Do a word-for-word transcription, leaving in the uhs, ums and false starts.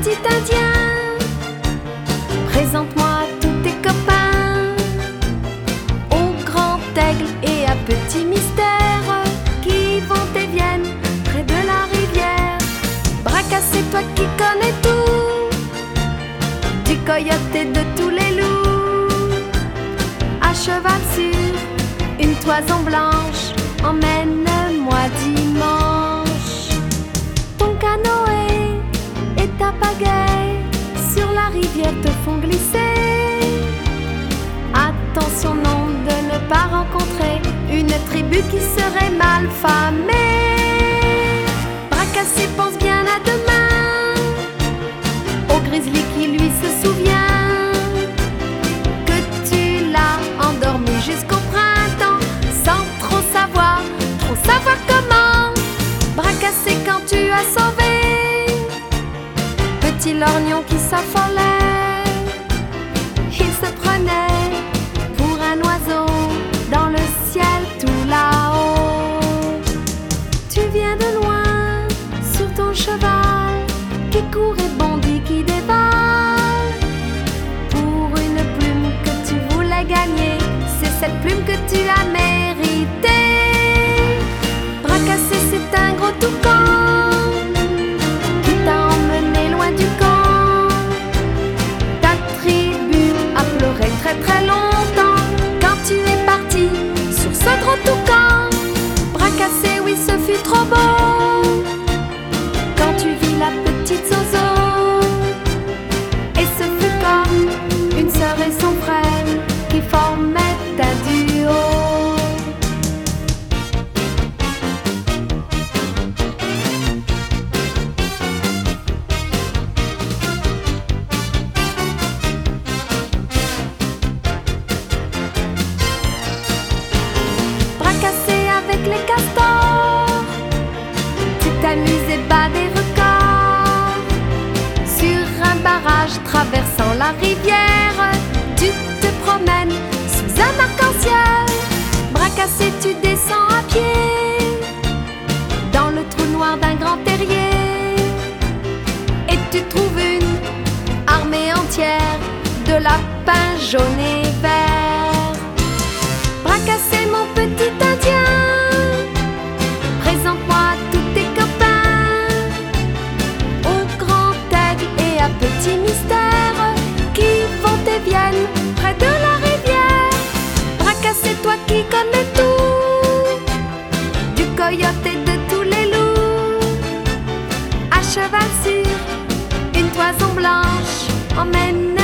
petit Indien. Présente-moi tous tes copains. Au grand aigle et à petit mystère, qui vont et viennent près de la rivière. Braca, c'est toi qui connais tout, du coyote et de tous les loups. À cheval sur une toison blanche, emmène-moi dimanche. Ton canoë et ta pagaie sur la rivière te font glisser. Attention non de ne pas rencontrer une tribu qui serait mal famée. Bracassé pense bien à demain, au grizzly qui lui se souvient que tu l'as endormi jusqu'au printemps, sans trop savoir, trop savoir comment. Bracassé quand tu as sauvé petit lorgnon qui s'affolait. Il se prenait pour un oiseau dans le ciel tout là-haut. Tu viens de loin sur ton cheval qui court et bondit, qui dévale pour une plume que tu voulais gagner. C'est cette plume que tu as méritée. Bracassé, c'est un gros toucan qui t'a emmené loin du camp. Ta tribu a pleuré très très longtemps quand tu es parti sur ce gros toucan. Bracassé, oui, ce fut trop beau quand tu vis la petite Zozo. Et ce fut comme une sœur et son frère qui formaient un duo. Bracassé avec les castors, tu t'amuses et bats des records. Sur un barrage traversant la rivière, tu te promènes sous un arc-en-ciel. Bracassé, tu descends à pied dans le trou noir d'un grand terrier, et tu trouves une armée entière de lapins jaunes et verts. Bracassé, mon petit Indien, présente-moi tous tes copains. Au grand aigle et à petit mystère, qui vont et viennent près de la rivière. Bracassé, toi qui connais tout, du coyote et de tous les loups. À cheval sur une toison blanche, emmène